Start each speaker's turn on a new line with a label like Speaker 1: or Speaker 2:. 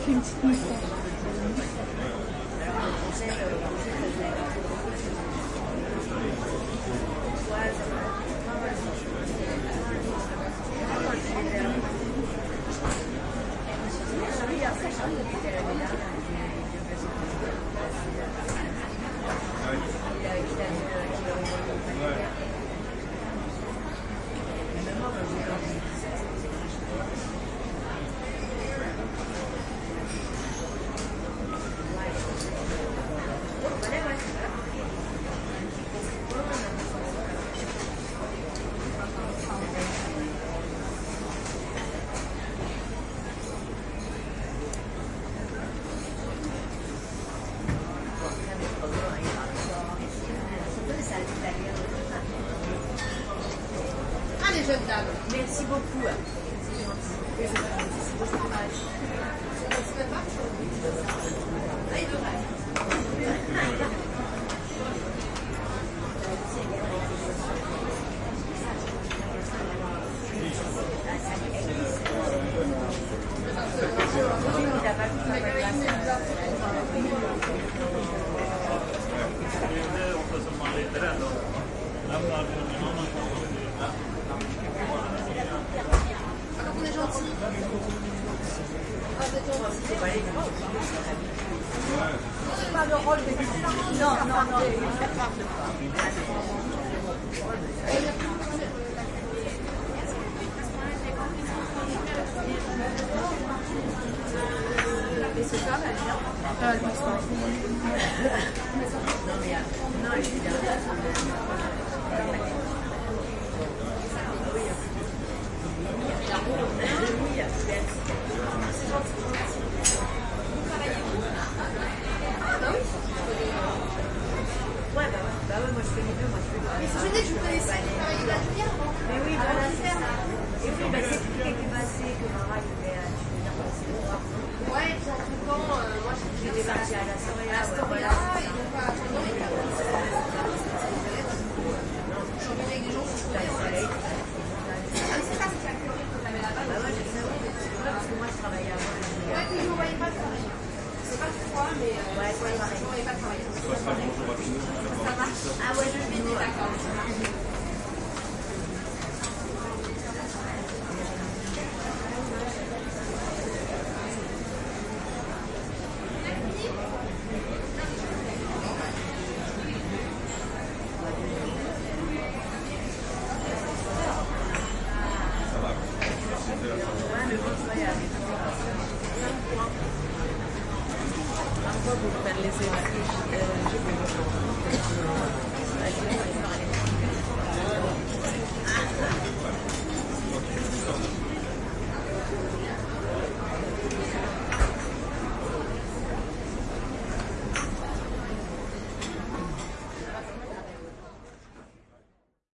Speaker 1: Une petite moustache.
Speaker 2: Les jeunes dames.
Speaker 3: Merci beaucoup.
Speaker 2: On est gentil. C'est pas le rôle des non, non, non.
Speaker 3: Et ce soir, elle vient.
Speaker 1: Ah, je pense pas.
Speaker 3: Non, mais non, elle vient. Bah ouais, moi je fais les deux, moi je fais les deux.
Speaker 2: Mais c'est génial, je vous connaissais, vous travaillez de la lumière, non?
Speaker 3: Mais oui, voilà, c'est ça. Et oui, bah c'est tout qui est passé, que Mara, il devait venir passer le soir.
Speaker 2: Ouais, et puis entre temps, moi
Speaker 3: J'étais partie à la soirée,
Speaker 2: à Astoria, ils n'ont pas attendu. J'en avec des gens qui sont là. Ah, c'est ça, c'est la chlorie que j'avais là-bas.
Speaker 3: Bah ouais, je sais, parce que moi je travaillais avant.
Speaker 2: Ouais, puis vous ne voyez pas travailler. C'est pas froid, mais
Speaker 3: Ouais, c'est pareil.
Speaker 2: vous ne voyez pas travailler.
Speaker 3: Ça marche. Ah ouais, je vais nous.
Speaker 2: D'accord.
Speaker 3: Pour faire les